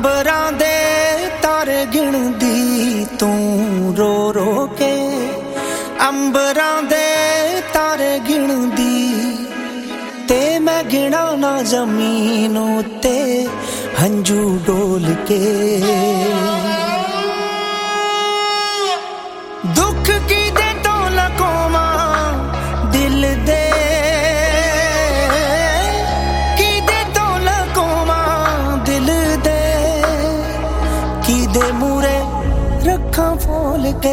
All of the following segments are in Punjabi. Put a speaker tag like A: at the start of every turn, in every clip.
A: ਅੰਬਰਾਂ ਦੇ ਤਾਰੇ ਗਿਣਦੀ ਤੂੰ ਰੋ ਰੋ ਕੇ ਅੰਬਰਾਂ ਦੇ ਤਾਰੇ ਗਿਣਦੀ ਤੇ ਮੈਂ ਗਿਣਾ ਨਾ ਜ਼ਮੀਨ ਉੱਤੇ ਹੰਝੂ ਡੋਲ ਕੇ ਦੁੱਖ ਕਿਦੇ ਤੋਂ ਲਕੋਵਾਂ ਦਿਲ ਦੇ ਕਿਦੇ ਤੋਂ ਲਕੋਵਾਂ ਦਿਲ ਦੇ ਕਿਦੇ ਮੂਰੇ ਰੱਖਾਂ ਫੋਲ ਕੇ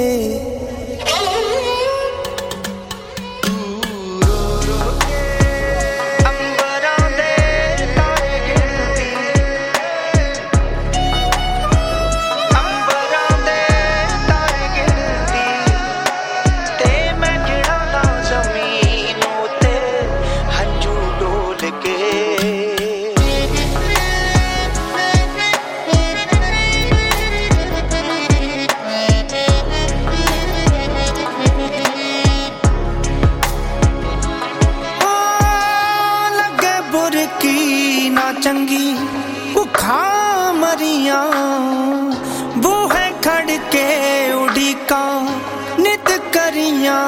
A: ਚੰਗੀ ਭੁੱਖਾਂ ਮਰੀਆਂ ਬੂਹੇ ਖੜ ਕੇ ਉਡੀਕਾਂ ਨਿਤ ਕਰੀਆਂ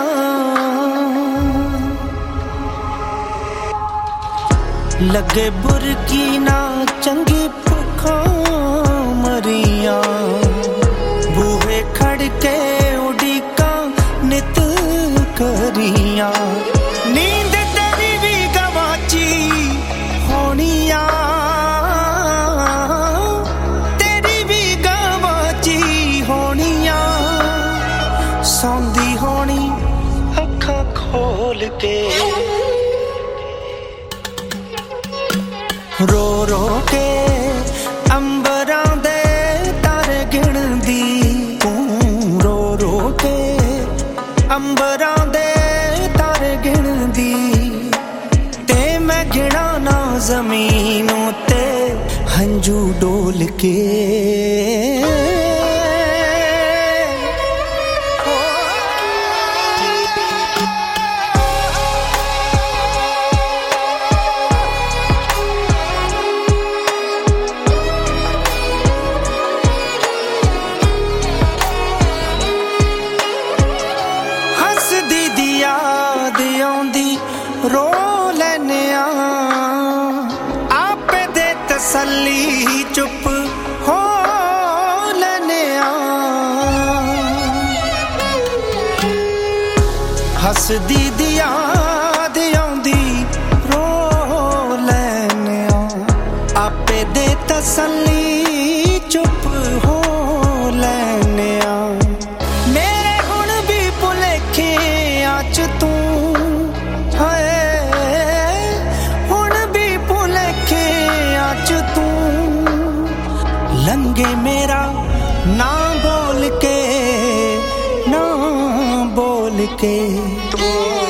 A: ਲੱਗੇ ਬੁਰਕੀ ਨਾ ਚੰਗੀ ਭੁੱਖਾਂ ਮਰੀਆਂ ਬੂਹੇ ਖੜ ਕੇ ਉਡੀਕਾਂ ਨਿਤ ਕਰੀਆਂ ਨੀਂਦ ਤੇਰੀ ਵੀ ਗਵਾਚੀ ਹੋਣੀਆਂ ਸੌਂਦੀ ਹੋਣੀ ਅੱਖਾਂ ਖੋਲ ਕੇ ਰੋ ਰੋ ਕੇ ਅੰਬਰਾਂ ਦੇ ਤਾਰੇ ਗਿਣਦੀ ਤੂੰ ਰੋ ਰੋ ਕੇ ਅੰਬਰਾਂ ਦੇ ਤਾਰੇ ਗਿਣਦੀ ਤੇ ਮੈਂ ਗਿਣਾ ਨਾ ਜ਼ਮੀਨ ਉੱਤੇ ਹੰਝੂ ਡੋਲ ਕੇ ਰੋ ਲੈਨੇ ਆ ਆਪੇ ਦੇ ਤਸੱਲੀ ਚੁੱਪ ਹੋ ਲੈਨੇ ਆ ਹੱਸਦੀ ਦੀ ਯਾਦ ਆਉਂਦੀ ਰੋ ਲੈਨੇ ਆ ਆਪੇ ਦੇ ਤਸੱਲੀ ਚੁੱਪ ਹੋ ਲੈਨੇ ਆ ਮੇਰੇ ਹੁਣ ਵੀ ਭੁਲੇਖਿਆਂ ਚ ਤੂੰ ਲੰਗੇ ਮੇਰਾ ਨਾ ਬੋਲ ਕੇ ਤੂੰ